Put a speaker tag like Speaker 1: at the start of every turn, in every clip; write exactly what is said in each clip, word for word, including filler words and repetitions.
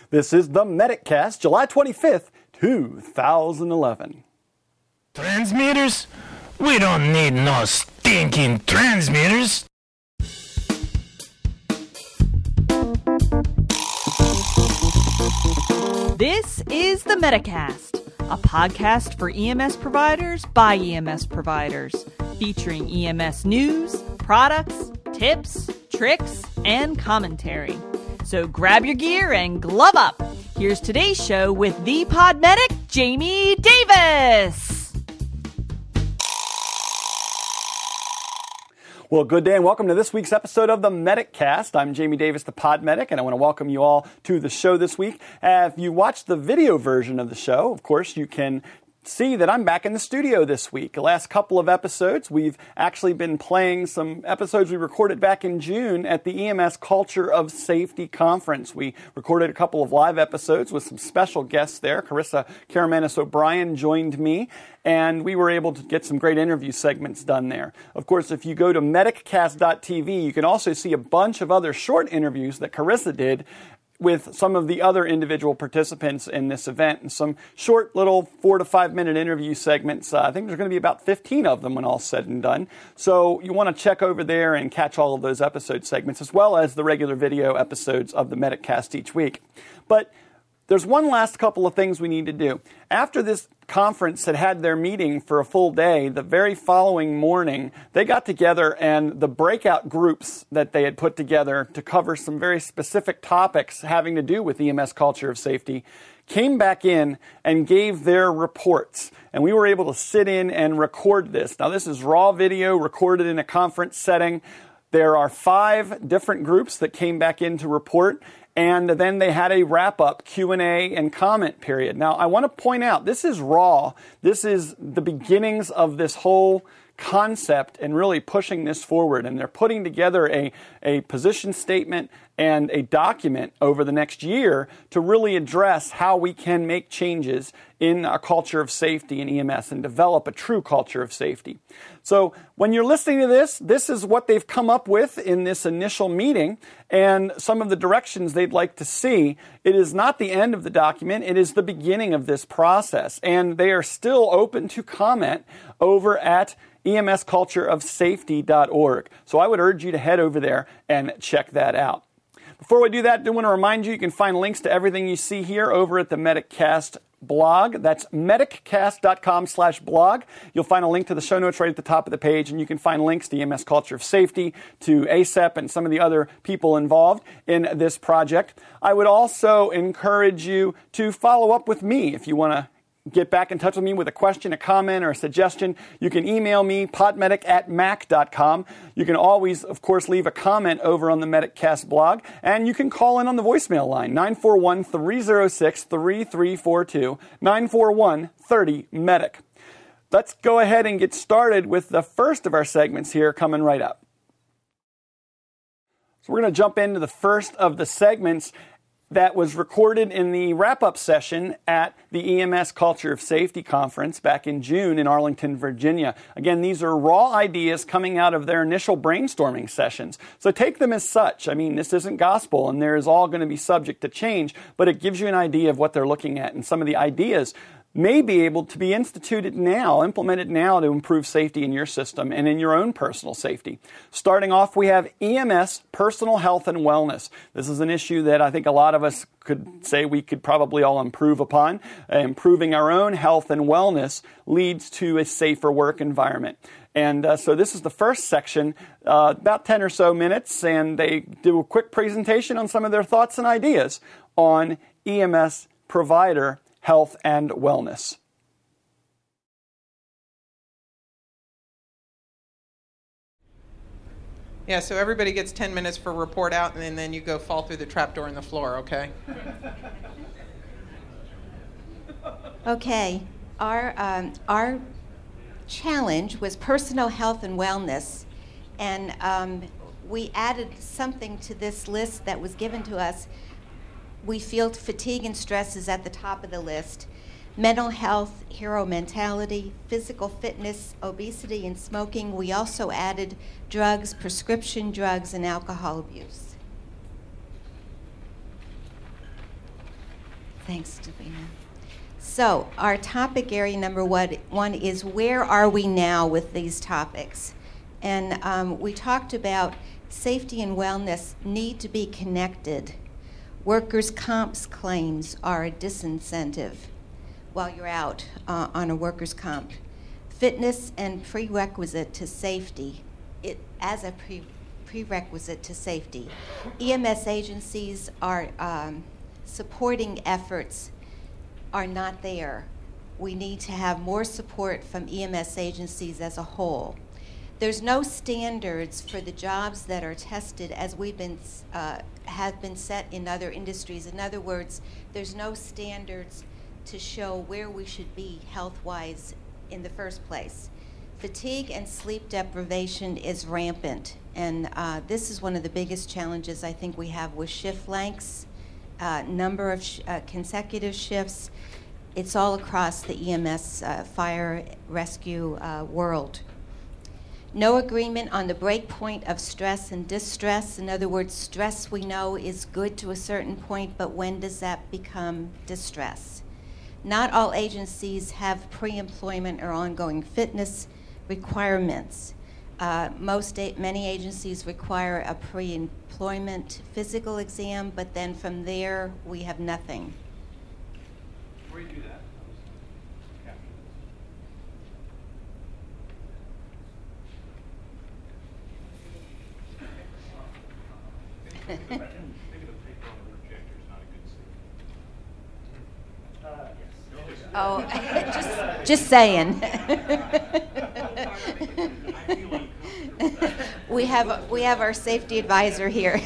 Speaker 1: This is the MedicCast, July twenty-fifth, two thousand eleven.
Speaker 2: Transmitters? We don't need no stinking transmitters.
Speaker 3: This is the MedicCast, a podcast for E M S providers by E M S providers, featuring E M S news, products, tips, tricks, and commentary. So grab your gear and glove up. Here's today's show with the pod medic, Jamie Davis.
Speaker 1: Well, good day and welcome to this week's episode of the MedicCast. I'm Jamie Davis, the pod medic, and I want to welcome you all to the show this week. Uh, if you watch the video version of the show, of course, you can see that I'm back in the studio this week. The last couple of episodes, we've actually been playing some episodes we recorded back in June at the E M S Culture of Safety Conference. We recorded a couple of live episodes with some special guests there. Carissa Karamanis O'Brien joined me, and we were able to get some great interview segments done there. Of course, if you go to mediccast dot t v, you can also see a bunch of other short interviews that Carissa did with some of the other individual participants in this event, and some short little four to five minute interview segments. Uh, I think there's going to be about fifteen of them when all's said and done. So you want to check over there and catch all of those episode segments, as well as the regular video episodes of the MedicCast each week. But there's one last couple of things we need to do. After this conference had had their meeting for a full day, the very following morning, they got together, and the breakout groups that they had put together to cover some very specific topics having to do with E M S culture of safety came back in and gave their reports. And we were able to sit in and record this. Now, this is raw video recorded in a conference setting. There are five different groups that came back in to report. And then they had a wrap-up Q and A and comment period. Now, I want to point out, this is raw. This is the beginnings of this whole concept and really pushing this forward. And they're putting together a, a position statement and a document over the next year to really address how we can make changes in a culture of safety in E M S and develop a true culture of safety. So when you're listening to this, this is what they've come up with in this initial meeting and some of the directions they'd like to see. It is not the end of the document. It is the beginning of this process. And they are still open to comment over at E M S culture of safety dot org. So I would urge you to head over there and check that out. Before we do that, I do want to remind you, you can find links to everything you see here over at the MedicCast blog. That's mediccast dot com slash blog. You'll find a link to the show notes right at the top of the page, and you can find links to E M S Culture of Safety, to A S A P, and some of the other people involved in this project. I would also encourage you to follow up with me if you want to get back in touch with me with a question, a comment, or a suggestion. You can email me, podmedic at mac dot com. You can always, of course, leave a comment over on the MedicCast blog. And you can call in on the voicemail line, nine four one, three oh six, three three four two, nine four one, three oh, medic. Let's go ahead and get started with the first of our segments here coming right up. So we're going to jump into the first of the segments that was recorded in the wrap-up session at the E M S Culture of Safety Conference back in June in Arlington, Virginia. Again, these are raw ideas coming out of their initial brainstorming sessions. So take them as such. I mean, this isn't gospel, and there is all going to be subject to change, but it gives you an idea of what they're looking at, and some of the ideas may be able to be instituted now, implemented now to improve safety in your system and in your own personal safety. Starting off, we have E M S, personal health and wellness. This is an issue that I think a lot of us could say we could probably all improve upon. Uh, improving our own health and wellness leads to a safer work environment. And uh, so this is the first section, uh, about ten or so minutes, and they do a quick presentation on some of their thoughts and ideas on E M S provider health and wellness.
Speaker 4: Yeah, so everybody gets ten minutes for report out, and then, then you go fall through the trapdoor in the floor, okay?
Speaker 5: Okay, our, um, our challenge was personal health and wellness, and um, we added something to this list that was given to us. We feel fatigue and stress is at the top of the list. Mental health, hero mentality, physical fitness, obesity, and smoking. We also added drugs, prescription drugs, and alcohol abuse. Thanks, Davina. So our topic area number one, one is where are we now with these topics? And um, we talked about safety and wellness need to be connected. Workers' comps claims are a disincentive while you're out uh, on a workers' comp. Fitness and prerequisite to safety, it, as a pre- prerequisite to safety. E M S agencies are um, supporting efforts are not there. We need to have more support from E M S agencies as a whole. There's no standards for the jobs that are tested as we've been uh, have been set in other industries. In other words, there's no standards to show where we should be health-wise in the first place. Fatigue and sleep deprivation is rampant, and uh, this is one of the biggest challenges I think we have with shift lengths, uh, number of sh- uh, consecutive shifts. It's all across the E M S uh, fire rescue uh, world. No agreement on the break point of stress and distress. In other words, stress we know is good to a certain point, but when does that become distress? Not all agencies have pre-employment or ongoing fitness requirements. Uh, most, a- many agencies require a pre-employment physical exam, but then from there, we have nothing.
Speaker 1: Before you do that,
Speaker 5: Oh, just, just saying. we have we have our safety advisor here.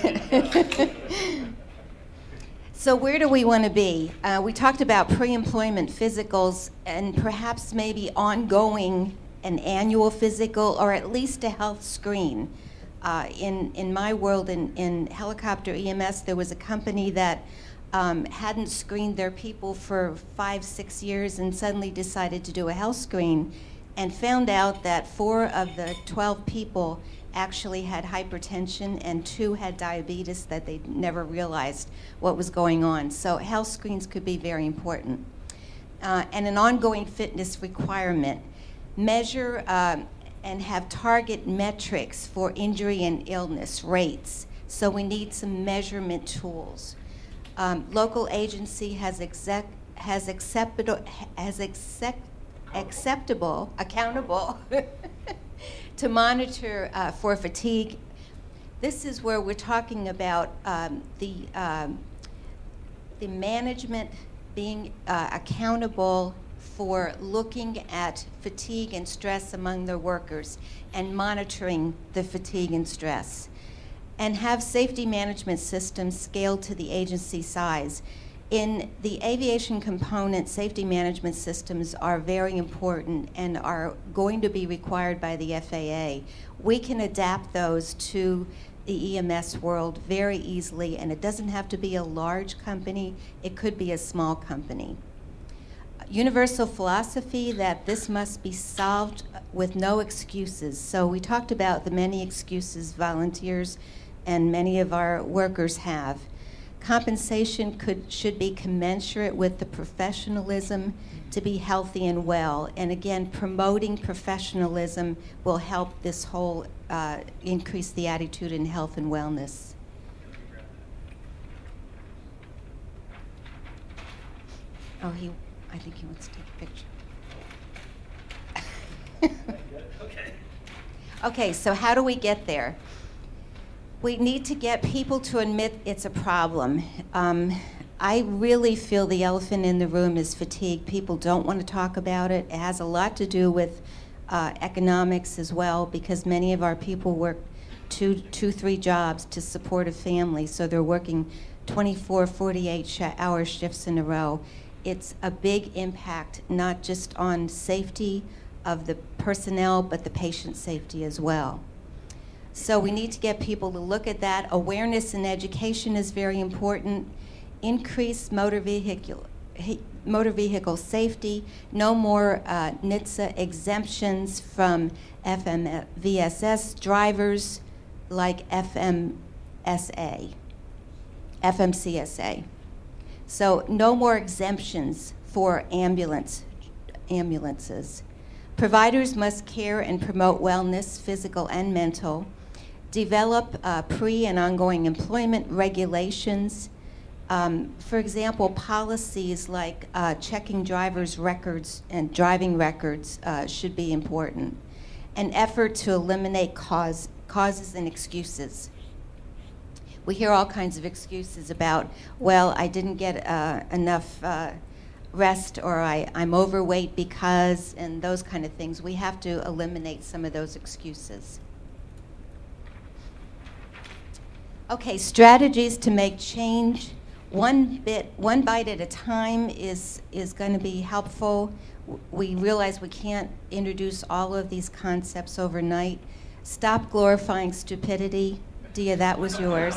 Speaker 5: So where do we want to be? Uh, we talked about pre-employment physicals and perhaps maybe ongoing an annual physical or at least a health screen. Uh, in in my world, in, in helicopter E M S, there was a company that Um, hadn't screened their people for five, six years and suddenly decided to do a health screen and found out that four of the twelve people actually had hypertension and two had diabetes that they never realized what was going on. So health screens could be very important. Uh, and an ongoing fitness requirement. Measure um, and have target metrics for injury and illness rates. So we need some measurement tools. Um, local agency has exec, has acceptable has accept, acceptable accountable to monitor uh, for fatigue. This is where we're talking about um, the um, the management being uh, accountable for looking at fatigue and stress among their workers and monitoring the fatigue and stress. And have safety management systems scaled to the agency size. In the aviation component, safety management systems are very important and are going to be required by the F A A. We can adapt those to the E M S world very easily, and it doesn't have to be a large company, it could be a small company. Universal philosophy that this must be solved with no excuses. So we talked about the many excuses volunteers and many of our workers have. Compensation could should be commensurate with the professionalism to be healthy and well. And again, promoting professionalism will help this whole uh, increase the attitude in health and wellness. Oh, he, I think he wants to take a picture. Okay. Okay, so how do we get there? We need to get people to admit it's a problem. Um, I really feel the elephant in the room is fatigue. People don't want to talk about it. It has a lot to do with uh, economics as well, because many of our people work two, two, three jobs to support a family, so they're working twenty-four, forty-eight sh- hour shifts in a row. It's a big impact, not just on safety of the personnel, but the patient safety as well. So we need to get people to look at that. Awareness and education is very important. Increase motor vehicle, motor vehicle safety. No more uh, N H T S A exemptions from F M V S S drivers like F M S A, F M C S A. So no more exemptions for ambulance ambulances. Providers must care and promote wellness, physical and mental. Develop uh, pre and ongoing employment regulations. Um, for example, policies like uh, checking drivers' records and driving records uh, should be important. An effort to eliminate cause, causes and excuses. We hear all kinds of excuses about, well, I didn't get uh, enough uh, rest, or I, I'm overweight because, and those kind of things. We have to eliminate some of those excuses. Okay, strategies to make change. One bit, one bite at a time is, is going to be helpful. We realize we can't introduce all of these concepts overnight. Stop glorifying stupidity. Dia, that was yours.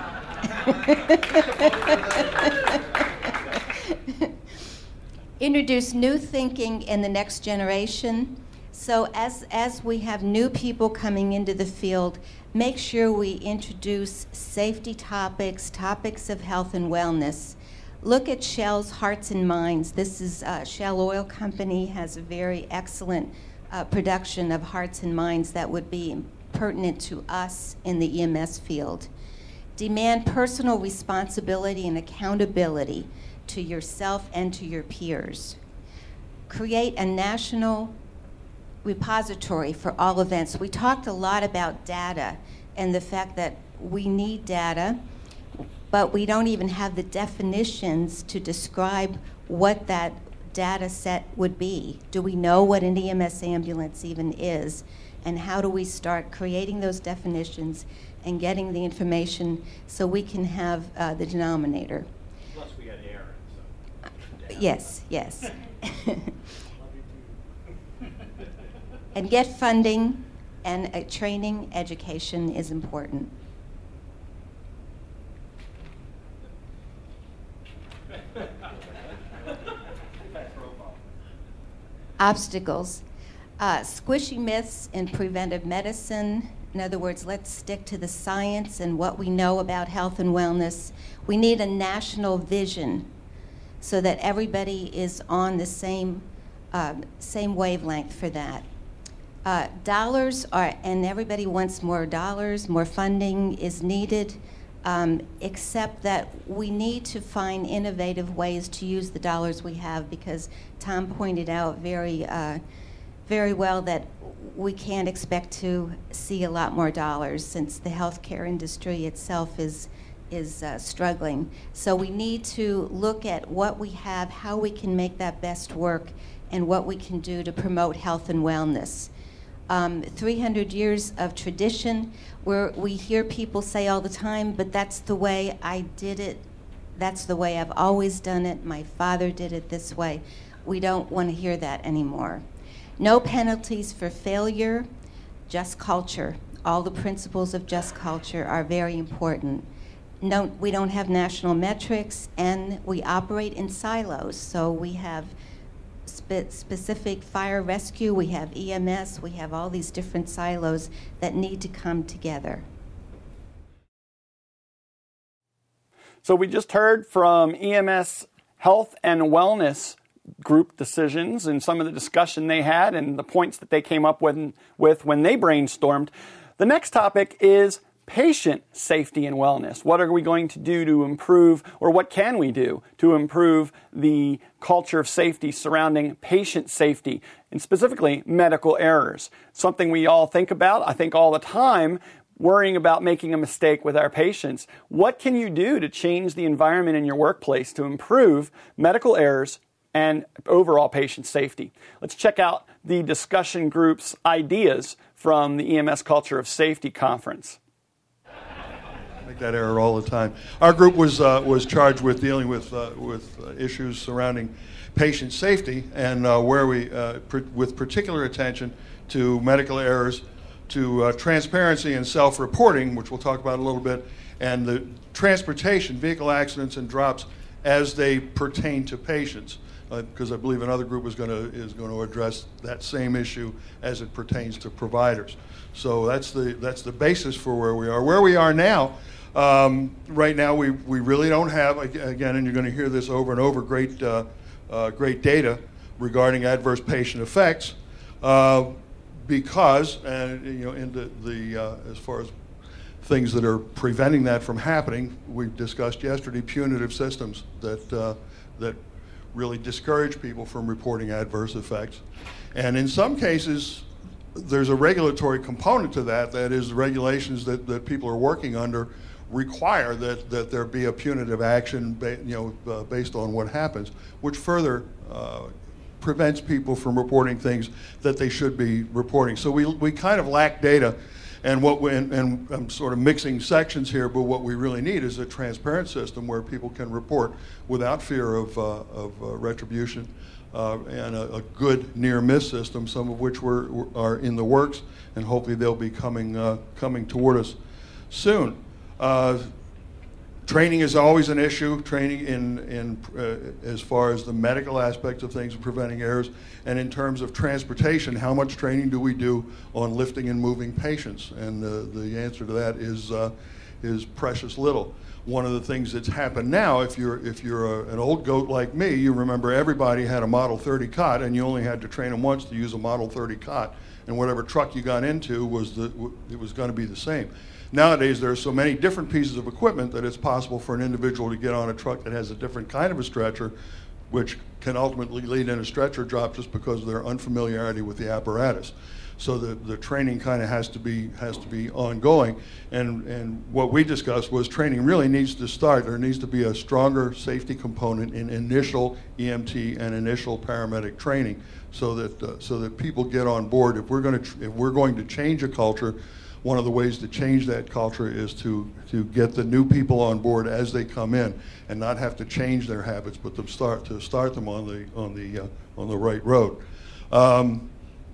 Speaker 5: Introduce new thinking in the next generation. So as, as we have new people coming into the field, make sure we introduce safety topics, topics of health and wellness. Look at Shell's Hearts and Minds. This is uh, Shell Oil Company has a very excellent uh, production of Hearts and Minds that would be pertinent to us in the E M S field. Demand personal responsibility and accountability to yourself and to your peers. Create a national repository for all events. We talked a lot about data and the fact that we need data, but we don't even have the definitions to describe what that data set would be. Do we know what an E M S ambulance even is? And how do we start creating those definitions and getting the information so we can have uh, the denominator?
Speaker 6: Plus we got Aaron, so.
Speaker 5: Yes, yes. And get funding, and uh, training, education is important. Obstacles. Uh, squishy myths in preventive medicine. In other words, let's stick to the science and what we know about health and wellness. We need a national vision so that everybody is on the same, uh, same wavelength for that. Uh, dollars are, and everybody wants more dollars, more funding is needed, um, except that we need to find innovative ways to use the dollars we have, because Tom pointed out very, uh, very well that we can't expect to see a lot more dollars since the healthcare industry itself is, is uh, struggling. So we need to look at what we have, how we can make that best work, and what we can do to promote health and wellness. Um, three hundred years of tradition, where we hear people say all the time, but that's the way I did it, that's the way I've always done it, my father did it this way. We don't want to hear that anymore. No penalties for failure, just culture. All the principles of just culture are very important. No, we don't have national metrics, and we operate in silos. So we have spe- specific fire rescue, we have E M S, we have all these different silos that need to come together.
Speaker 1: So we just heard from E M S Health and Wellness group decisions and some of the discussion they had and the points that they came up with, with when they brainstormed. The next topic is patient safety and wellness. What are we going to do to improve, or what can we do to improve the culture of safety surrounding patient safety, and specifically medical errors? Something we all think about, I think all the time, worrying about making a mistake with our patients. What can you do to change the environment in your workplace to improve medical errors and overall patient safety? Let's check out the discussion group's ideas from the E M S Culture of Safety Conference.
Speaker 7: I make that error all the time. Our group was uh, was charged with dealing with uh, with uh, issues surrounding patient safety, and uh, where we, uh, pr- with particular attention to medical errors, to uh, transparency and self-reporting, which we'll talk about a little bit, and the transportation, vehicle accidents and drops as they pertain to patients. Because uh, I believe another group is going to is going to address that same issue as it pertains to providers. So that's the that's the basis for where we are. Where we are now, Um, right now, we, we really don't have, again, and you're going to hear this over and over, great, uh, uh, great data regarding adverse patient effects, uh, because, and you know, in the, the uh, as far as things that are preventing that from happening, we discussed yesterday punitive systems that uh, that really discourage people from reporting adverse effects, and in some cases, there's a regulatory component to that. That is, the regulations that, that people are working under require that, that there be a punitive action, ba you know, uh, based on what happens, which further uh, prevents people from reporting things that they should be reporting. So we, we kind of lack data, and what we, and, and I'm sort of mixing sections here, but what we really need is a transparent system where people can report without fear of, uh, of uh, retribution, uh, and a, a good near-miss system, some of which were, are in the works, and hopefully they'll be coming, uh, coming toward us soon. Uh, training is always an issue, training in, in uh, as far as the medical aspects of things and preventing errors, and in terms of transportation, how much training do we do on lifting and moving patients? And uh, the answer to that is, uh, is precious little. One of the things that's happened now, if you're, if you're a, an old goat like me, you remember everybody had a Model thirty cot, and you only had to train them once to use a Model thirty cot, and whatever truck you got into, was the, it was going to be the same. Nowadays, there are so many different pieces of equipment that it's possible for an individual to get on a truck that has a different kind of a stretcher, which can ultimately lead in a stretcher drop just because of their unfamiliarity with the apparatus. So the, the training kind of has to be has to be ongoing. And, and what we discussed was training really needs to start. There needs to be a stronger safety component in initial E M T and initial paramedic training, so that uh, so that people get on board. If we're going to if we're going to change a culture, one of the ways to change that culture is to, to get the new people on board as they come in, and not have to change their habits, but to start to start them on the on the uh, on the right road. Um,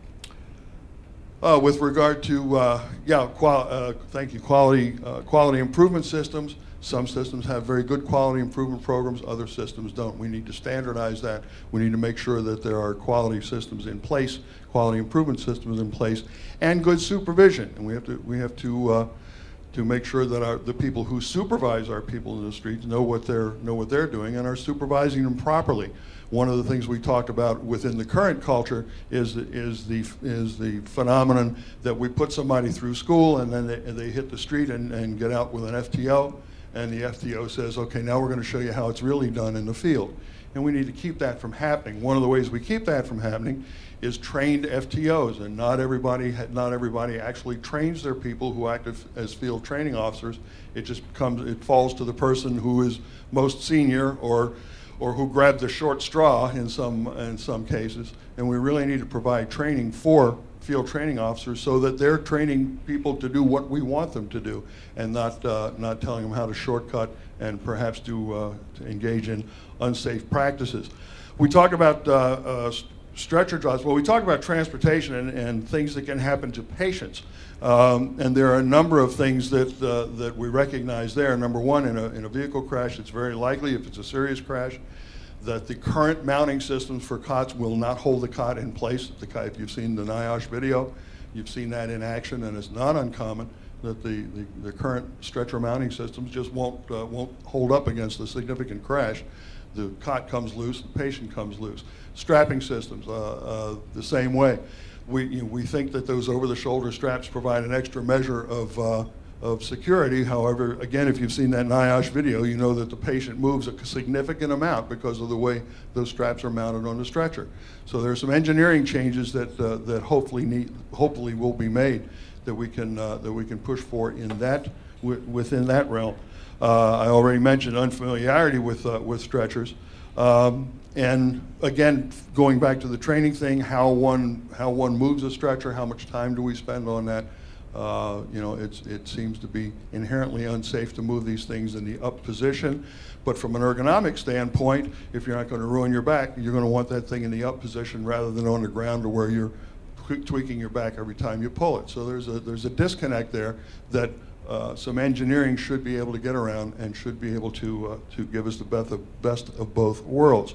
Speaker 7: uh, with regard to uh, yeah, qual uh, thank you, quality uh, quality improvement systems. Some systems have very good quality improvement programs, other systems don't. We need to standardize that. We need to make sure that there are quality systems in place, quality improvement systems in place, and good supervision. And we have to we have to uh, to make sure that our the people who supervise our people in the streets know what they're know what they're doing and are supervising them properly. One of the things we talked about within the current culture is is the is the phenomenon that we put somebody through school and then they, and they hit the street and, and get out with an F T O. And the F T O says, okay, now we're going to show you how it's really done in the field. And we need to keep that from happening. One of the ways we keep that from happening is trained F T Os. And not everybody, not everybody actually trains their people who act as field training officers. It just comes, it falls to the person who is most senior or or who grabbed the short straw in some in some cases. And we really need to provide training for field training officers so that they're training people to do what we want them to do, and not uh, not telling them how to shortcut and perhaps do uh, to engage in unsafe practices. We talk about uh, uh, stretcher jobs. Well, we talk about transportation and, and things that can happen to patients, um, and there are a number of things that uh, that we recognize there. Number one, in a in a vehicle crash, it's very likely, if it's a serious crash, that the current mounting systems for cots will not hold the cot in place. The, if you've seen the NIOSH video, you've seen that in action, and it's not uncommon that the, the, the current stretcher mounting systems just won't, uh, won't hold up against a significant crash. The cot comes loose, the patient comes loose. Strapping systems, uh, uh, the same way. We, you know, we think that those over-the-shoulder straps provide an extra measure of uh, of security. However, again, if you've seen that NIOSH video, you know that the patient moves a significant amount because of the way those straps are mounted on the stretcher. So there are some engineering changes that uh, that hopefully need, hopefully will be made that we can uh, that we can push for in that w within that realm. Uh, I already mentioned unfamiliarity with uh, with stretchers, um, and again, going back to the training thing, how one how one moves a stretcher, how much time do we spend on that? Uh, you know, it's, it seems to be inherently unsafe to move these things in the up position. But from an ergonomic standpoint, if you're not going to ruin your back, you're going to want that thing in the up position rather than on the ground to where you're tweaking your back every time you pull it. So there's a, there's a disconnect there that uh, some engineering should be able to get around and should be able to, uh, to give us the best of, best of both worlds.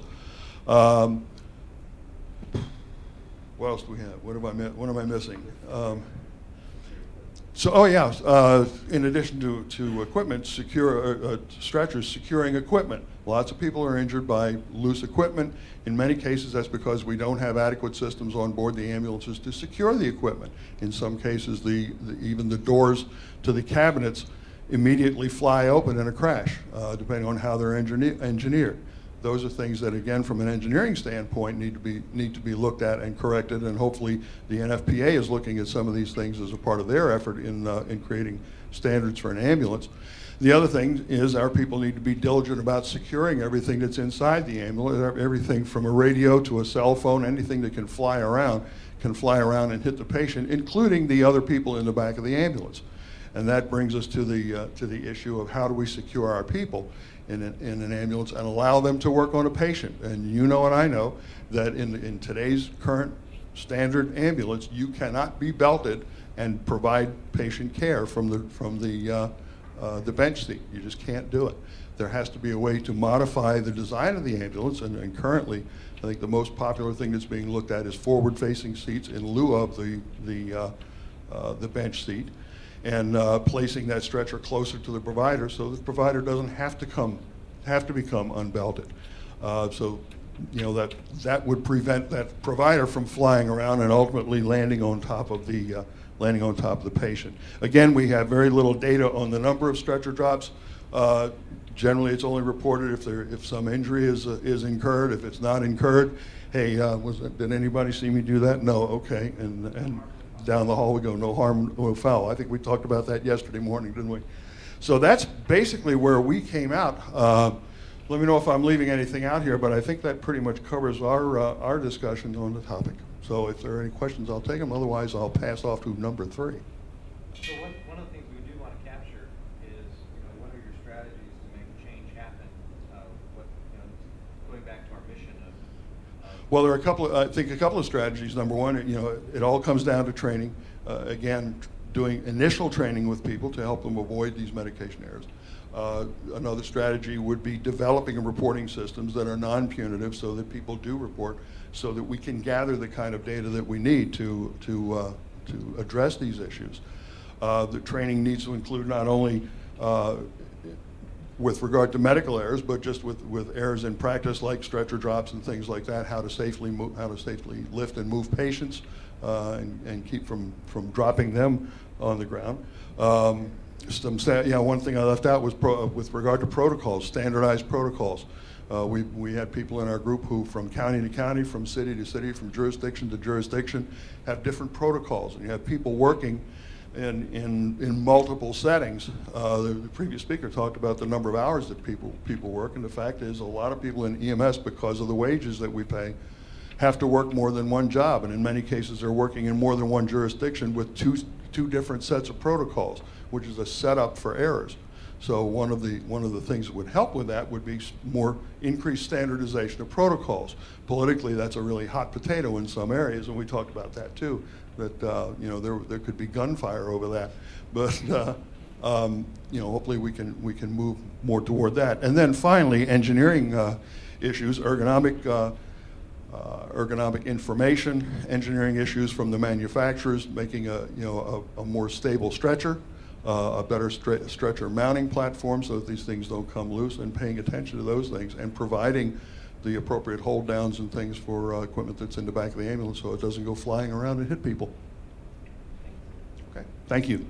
Speaker 7: Um, what else do we have? What, have I, what am I missing? Um, So, oh yeah, uh, in addition to, to equipment, secure uh, uh, stretchers, securing equipment. Lots of people are injured by loose equipment. In many cases, that's because we don't have adequate systems on board the ambulances to secure the equipment. In some cases, the, the even the doors to the cabinets immediately fly open in a crash, uh, depending on how they're engineer- engineered. Those are things that, again, from an engineering standpoint, need to be need to be looked at and corrected. And hopefully, the N F P A is looking at some of these things as a part of their effort in uh, in creating standards for an ambulance. The other thing is our people need to be diligent about securing everything that's inside the ambulance. Everything from a radio to a cell phone, anything that can fly around, can fly around and hit the patient, including the other people in the back of the ambulance. And that brings us to the uh, to the issue of how do we secure our people in an, in an ambulance and allow them to work on a patient. And you know and I know that in in today's current standard ambulance, you cannot be belted and provide patient care from the from the uh, uh, the bench seat. You just can't do it. There has to be a way to modify the design of the ambulance, and, and currently, I think the most popular thing that's being looked at is forward-facing seats in lieu of the the uh, uh, the bench seat, and uh, placing that stretcher closer to the provider so the provider doesn't have to come, have to become unbelted. Uh, so, you know, that that would prevent that provider from flying around and ultimately landing on top of the uh, landing on top of the patient. Again, we have very little data on the number of stretcher drops. Uh, generally, it's only reported if there if some injury is uh, is incurred. If it's not incurred, hey, uh, was it, did anybody see me do that? No, okay, and and. Down the hall we go, no harm, no foul. I think we talked about that yesterday morning, didn't we? So that's basically where we came out. Uh, let me know if I'm leaving anything out here, but I think that pretty much covers our uh, our discussion on the topic. So if there are any questions, I'll take them. Otherwise, I'll pass off to number three.
Speaker 6: So one, one of the things we do want to capture is, you know, what are your strategies to make change happen? Uh, what, you know, going back to our mission of
Speaker 7: Well, there are a couple of, I think a couple of strategies. Number one, you know, it all comes down to training. Uh, again, doing initial training with people to help them avoid these medication errors. Uh, another strategy would be developing reporting systems that are non-punitive so that people do report, so that we can gather the kind of data that we need to, to, uh, to address these issues. Uh, the training needs to include not only uh, with regard to medical errors, but just with, with errors in practice like stretcher drops and things like that, how to safely move, how to safely lift and move patients uh, and, and keep from, from dropping them on the ground. Um, some, you know, one thing I left out was pro, with regard to protocols, standardized protocols. Uh, we, we had people in our group who from county to county, from city to city, from jurisdiction to jurisdiction, have different protocols. And you have people working In, in, in multiple settings. Uh, the, the previous speaker talked about the number of hours that people people work, and the fact is a lot of people in E M S, because of the wages that we pay, have to work more than one job, and in many cases they're working in more than one jurisdiction with two two different sets of protocols, which is a setup for errors. So one of the one of the things that would help with that would be more increased standardization of protocols. Politically, that's a really hot potato in some areas, and we talked about that too. That uh, you know there there could be gunfire over that, but uh, um, you know hopefully we can we can move more toward that. And then finally, engineering uh, issues, ergonomic uh, uh, ergonomic information, engineering issues from the manufacturers, making a you know a, a more stable stretcher, uh, a better stre- stretcher mounting platform so that these things don't come loose, and paying attention to those things and providing the appropriate hold downs and things for uh, equipment that's in the back of the ambulance so it doesn't go flying around and hit people. Okay, thank you.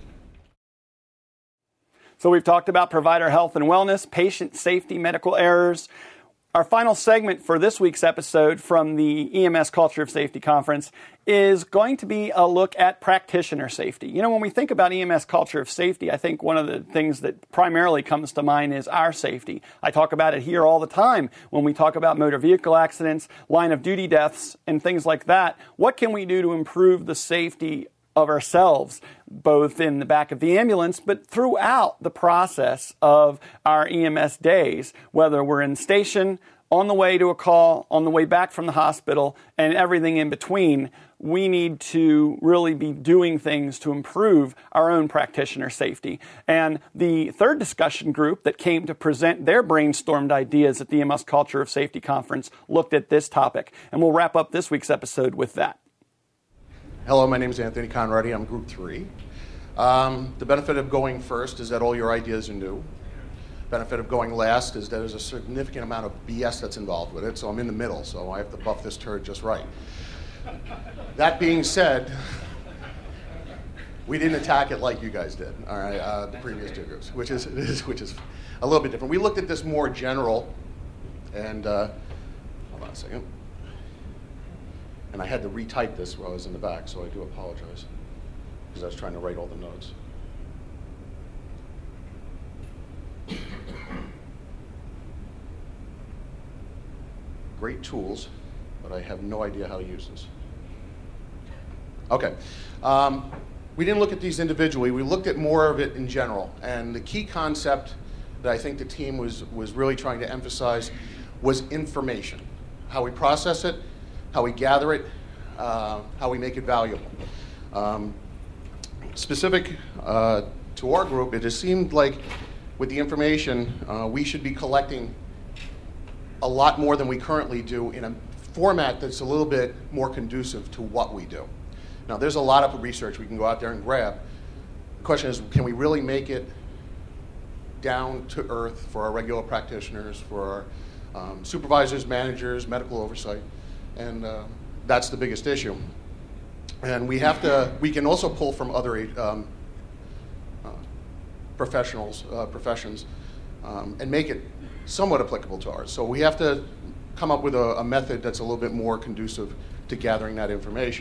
Speaker 1: So we've talked about provider health and wellness, patient safety, medical errors. Our final segment for this week's episode from the E M S Culture of Safety Conference is going to be a look at practitioner safety. You know, when we think about E M S Culture of Safety, I think one of the things that primarily comes to mind is our safety. I talk about it here all the time when we talk about motor vehicle accidents, line of duty deaths, and things like that. What can we do to improve the safety of ourselves, both in the back of the ambulance, but throughout the process of our E M S days, whether we're in station, on the way to a call, on the way back from the hospital, and everything in between? We need to really be doing things to improve our own practitioner safety. And the third discussion group that came to present their brainstormed ideas at the E M S Culture of Safety Conference looked at this topic. And we'll wrap up this week's episode with that.
Speaker 8: Hello, my name is Anthony Conradi. I'm Group three. Um, the benefit of going first is that all your ideas are new. Benefit of going last is that there's a significant amount of B S that's involved with it, so I'm in the middle, so I have to buff this turd just right. That being said, we didn't attack it like you guys did, all right, uh, the previous two groups, which is, which is a little bit different. We looked at this more general, and uh, hold on a second. And I had to retype this while I was in the back, so I do apologize, because I was trying to write all the notes. Great tools, but I have no idea how to use this. Okay. Um, we didn't look at these individually. We looked at more of it in general. And the key concept that I think the team was, was really trying to emphasize was information. How we process it, how we gather it, uh, how we make it valuable. Um, specific uh, to our group, it just seemed like with the information, uh, we should be collecting a lot more than we currently do in a format that's a little bit more conducive to what we do. Now, there's a lot of research we can go out there and grab. The question is, can we really make it down to earth for our regular practitioners, for our um, supervisors, managers, medical oversight? And uh, that's the biggest issue. And we have to, we can also pull from other um, uh, professionals, uh, professions, um, and make it somewhat applicable to ours. So we have to come up with a, a method that's a little bit more conducive to gathering that information.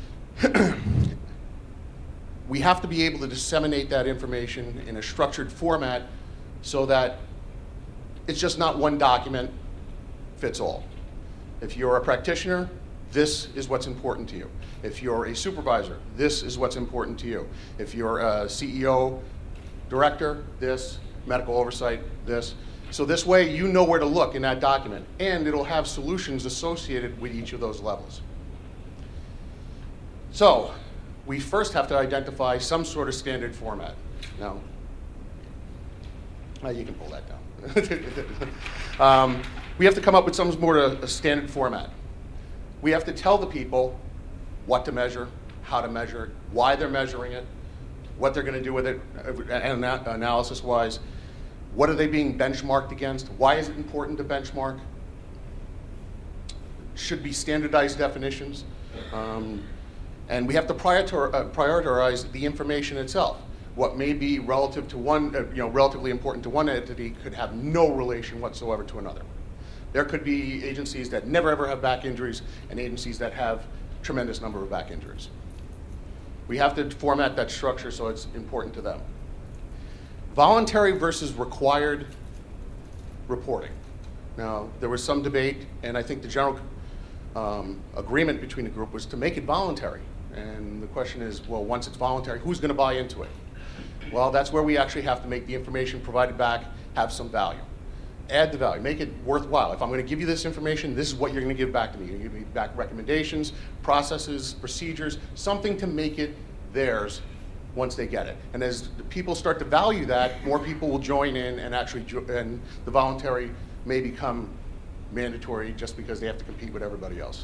Speaker 8: We have to be able to disseminate that information in a structured format so that it's just not one document fits all. If you're a practitioner, this is what's important to you. If you're a supervisor, this is what's important to you. If you're a C E O, director, this, medical oversight, this. So this way you know where to look in that document, and it'll have solutions associated with each of those levels. So we first have to identify some sort of standard format. Now, uh, you can pull that down. um, we have to come up with some sort of a standard format. We have to tell the people what to measure, how to measure it, why they're measuring it, what they're going to do with it, and analysis-wise. What are they being benchmarked against? Why is it important to benchmark? Should be standardized definitions. Um, and we have to prioritar- uh, prioritize the information itself. What may be relative to one, uh, you know, relatively important to one entity could have no relation whatsoever to another. There could be agencies that never ever have back injuries and agencies that have tremendous number of back injuries. We have to format that structure so it's important to them. Voluntary versus required reporting. Now, there was some debate, and I think the general um, agreement between the group was to make it voluntary. And the question is, well, once it's voluntary, who's going to buy into it? Well, that's where we actually have to make the information provided back have some value. Add the value, make it worthwhile. If I'm going to give you this information, this is what you're going to give back to me. You're going to give me back recommendations, processes, procedures, something to make it theirs once they get it. And as the people start to value that, more people will join in, and actually, jo- and the voluntary may become mandatory just because they have to compete with everybody else.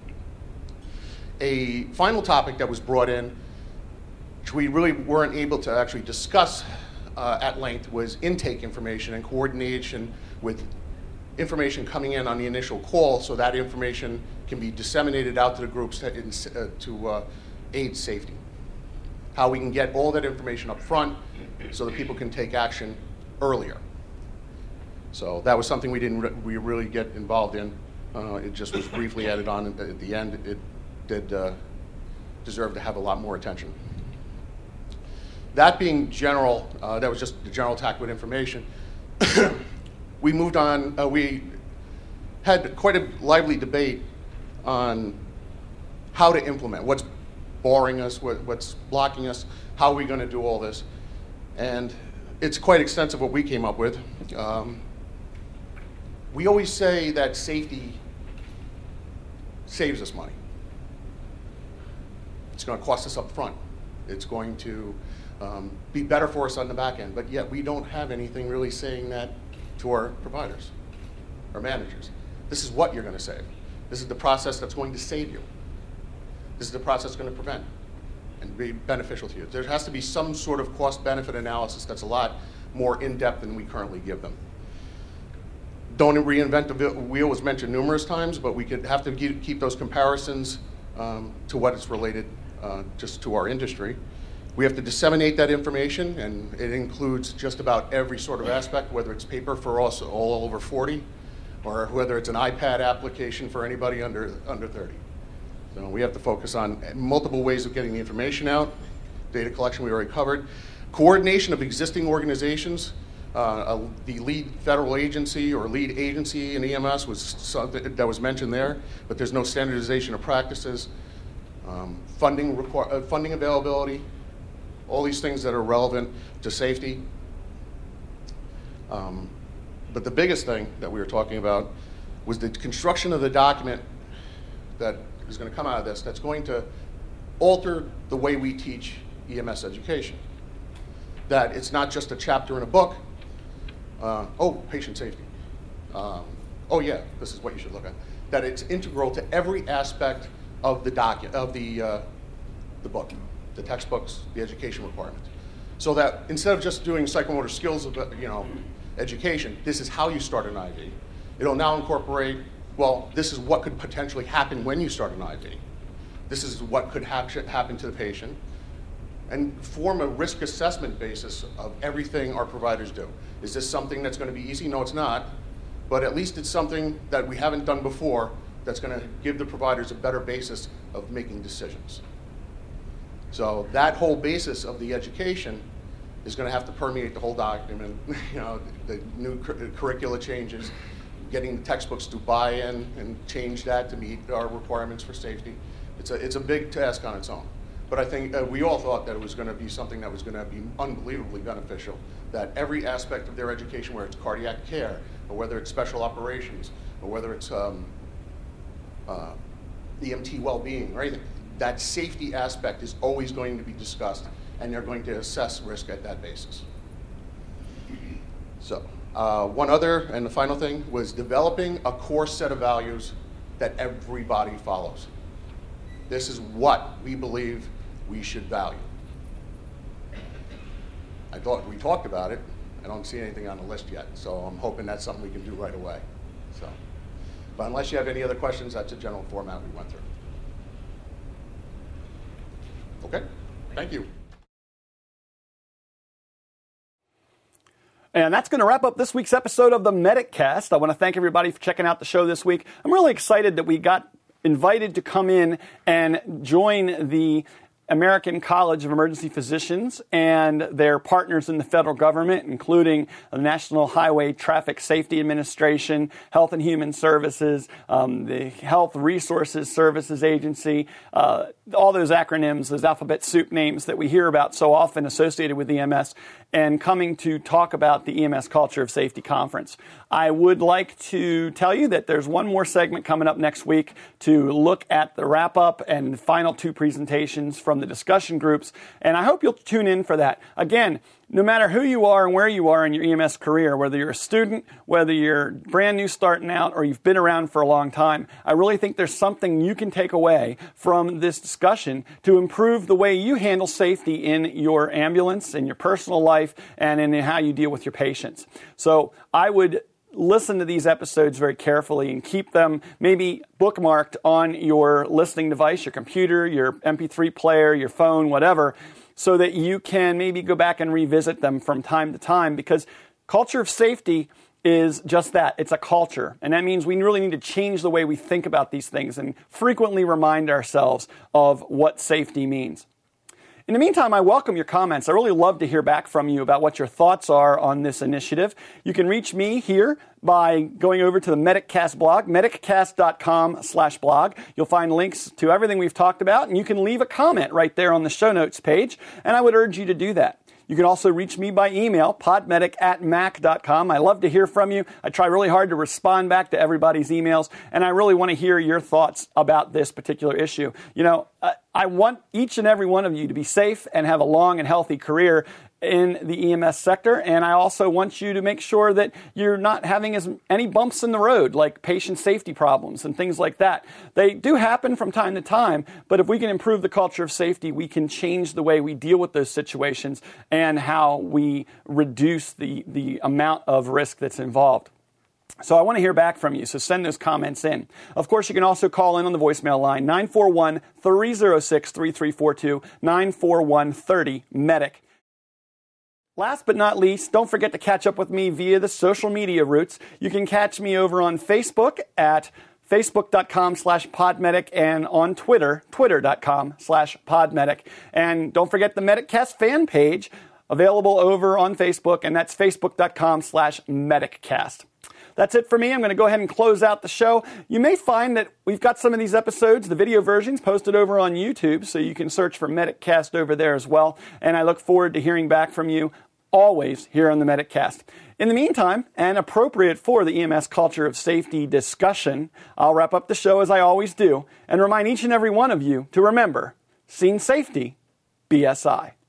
Speaker 8: A final topic that was brought in, which we really weren't able to actually discuss uh, at length, was intake information and coordination with information coming in on the initial call, so that information can be disseminated out to the groups to, uh, to uh, aid safety. How we can get all that information up front so that people can take action earlier. So that was something we didn't re- we really get involved in. Uh, it just was briefly added on at the, at the end. It did uh, deserve to have a lot more attention. That being general, uh, that was just the general tack with information. We moved on, uh, we had quite a lively debate on how to implement, what's boring us, what, what's blocking us, how are we going to do all this? And it's quite extensive what we came up with. Um, we always say that safety saves us money. It's going to cost us up front. It's going to um, be better for us on the back end, but yet we don't have anything really saying that to our providers or managers. This is what you're going to save. This is the process that's going to save you. This is the process that's going to prevent. and be beneficial to you. There has to be some sort of cost-benefit analysis that's a lot more in-depth than we currently give them. Don't reinvent the wheel was mentioned numerous times, but we could have to keep those comparisons um, to what is related uh, just to our industry. We have to disseminate that information, and it includes just about every sort of aspect, whether it's paper for us all over forty, or whether it's an iPad application for anybody under, under thirty. So we have to focus on multiple ways of getting the information out. Data collection we already covered. Coordination of existing organizations. Uh, a, the lead federal agency or lead agency in E M S was something that was mentioned there, but there's no standardization of practices. Um, funding, require, uh, funding availability, all these things that are relevant to safety. Um, but the biggest thing that we were talking about was the construction of the document that is going to come out of this that's going to alter the way we teach E M S education. That it's not just a chapter in a book. Uh, oh, patient safety. Um, oh yeah, this is what you should look at. That it's integral to every aspect of the docu- of the uh, the book, the textbooks, the education requirements. So that instead of just doing psychomotor skills of you know education, this is how you start an I V. It'll now incorporate, well, this is what could potentially happen when you start an I V. This is what could hap- happen to the patient. And form a risk assessment basis of everything our providers do. Is this something that's going to be easy? No, it's not. But at least it's something that we haven't done before that's going to give the providers a better basis of making decisions. So that whole basis of the education is going to have to permeate the whole document. You know, the new cur- curricula changes, getting the textbooks to buy in and change that to meet our requirements for safety. It's a, it's a big task on its own. But I think uh, we all thought that it was going to be something that was going to be unbelievably beneficial, that every aspect of their education, whether it's cardiac care, or whether it's special operations, or whether it's um, uh, E M T well-being, or anything, that safety aspect is always going to be discussed, and they're going to assess risk at that basis. So uh, one other and the final thing was developing a core set of values that everybody follows. This is what we believe we should value. I thought we talked about it. I don't see anything on the list yet, so I'm hoping that's something we can do right away. So, but unless you have any other questions, that's a general format we went through. Okay, thank you.
Speaker 1: And that's going to wrap up this week's episode of the MedicCast. I want to thank everybody for checking out the show this week. I'm really excited that we got invited to come in and join the American College of Emergency Physicians and their partners in the federal government, including the National Highway Traffic Safety Administration, Health and Human Services, um, the Health Resources Services Agency, uh, all those acronyms, those alphabet soup names that we hear about so often associated with E M S, and coming to talk about the E M S Culture of Safety Conference. I would like to tell you that there's one more segment coming up next week to look at the wrap-up and final two presentations from the discussion groups, and I hope you'll tune in for that. Again, no matter who you are and where you are in your E M S career, whether you're a student, whether you're brand new starting out, or you've been around for a long time, I really think there's something you can take away from this discussion to improve the way you handle safety in your ambulance, in your personal life, and in how you deal with your patients. So I would listen to these episodes very carefully and keep them maybe bookmarked on your listening device, your computer, your M P three player, your phone, whatever, so that you can maybe go back and revisit them from time to time, because culture of safety is just that. It's a culture. And that means we really need to change the way we think about these things and frequently remind ourselves of what safety means. In the meantime, I welcome your comments. I really love to hear back from you about what your thoughts are on this initiative. You can reach me here by going over to the MedicCast blog, mediccast.com slash blog. You'll find links to everything we've talked about, and you can leave a comment right there on the show notes page, and I would urge you to do that. You can also reach me by email, podmedic at mac dot com. I love to hear from you. I try really hard to respond back to everybody's emails, and I really want to hear your thoughts about this particular issue. You know, uh, I want each and every one of you to be safe and have a long and healthy career in the E M S sector, and I also want you to make sure that you're not having as any bumps in the road, like patient safety problems and things like that. They do happen from time to time, but if we can improve the culture of safety, we can change the way we deal with those situations and how we reduce the, the amount of risk that's involved. So I want to hear back from you, so send those comments in. Of course, you can also call in on the voicemail line, nine four one, three oh six, three three four two, nine four one, thirty, MEDIC. Last but not least, don't forget to catch up with me via the social media routes. You can catch me over on Facebook at facebook.com slash podmedic and on Twitter, twitter.com slash podmedic. And don't forget the MedicCast fan page available over on Facebook, and that's facebook.com slash MedicCast. That's it for me. I'm going to go ahead and close out the show. You may find that we've got some of these episodes, the video versions, posted over on YouTube, so you can search for MedicCast over there as well. And I look forward to hearing back from you always here on the MedicCast. In the meantime, and appropriate for the E M S culture of safety discussion, I'll wrap up the show as I always do and remind each and every one of you to remember, scene safety, B S I.